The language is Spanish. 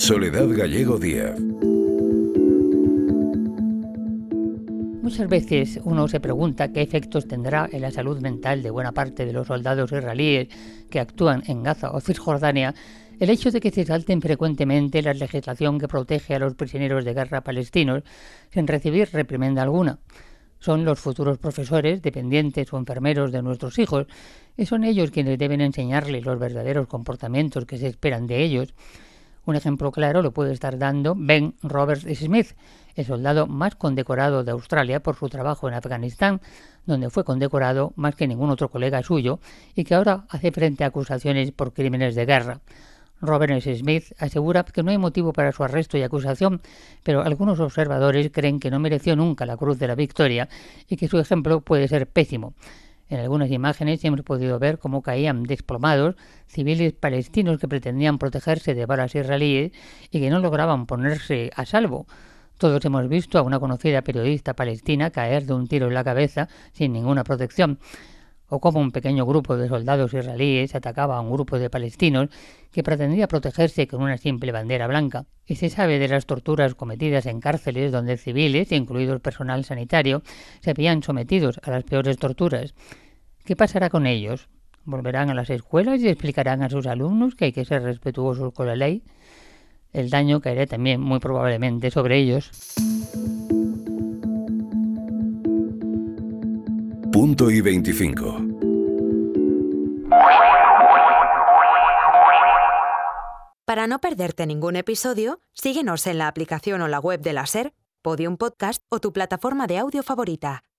Soledad Gallego Díaz. Muchas veces uno se pregunta qué efectos tendrá en la salud mental de buena parte de los soldados israelíes que actúan en Gaza o Cisjordania el hecho de que se salten frecuentemente la legislación que protege a los prisioneros de guerra palestinos sin recibir reprimenda alguna. Son los futuros profesores, dependientes o enfermeros de nuestros hijos, y son ellos quienes deben enseñarles los verdaderos comportamientos que se esperan de ellos. Un ejemplo claro lo puede estar dando Ben Roberts-Smith, el soldado más condecorado de Australia por su trabajo en Afganistán, donde fue condecorado más que ningún otro colega suyo y que ahora hace frente a acusaciones por crímenes de guerra. Roberts-Smith asegura que no hay motivo para su arresto y acusación, pero algunos observadores creen que no mereció nunca la Cruz de la Victoria y que su ejemplo puede ser pésimo. En algunas imágenes hemos podido ver cómo caían desplomados civiles palestinos que pretendían protegerse de balas israelíes y que no lograban ponerse a salvo. Todos hemos visto a una conocida periodista palestina caer de un tiro en la cabeza sin ninguna protección, o cómo un pequeño grupo de soldados israelíes atacaba a un grupo de palestinos que pretendía protegerse con una simple bandera blanca. Y se sabe de las torturas cometidas en cárceles donde civiles, incluido el personal sanitario, se veían sometidos a las peores torturas. ¿Qué pasará con ellos? ¿Volverán a las escuelas y explicarán a sus alumnos que hay que ser respetuosos con la ley? El daño caerá también muy probablemente sobre ellos. Punto y 25. Para no perderte ningún episodio, síguenos en la aplicación o la web de la SER, Podium Podcast o tu plataforma de audio favorita.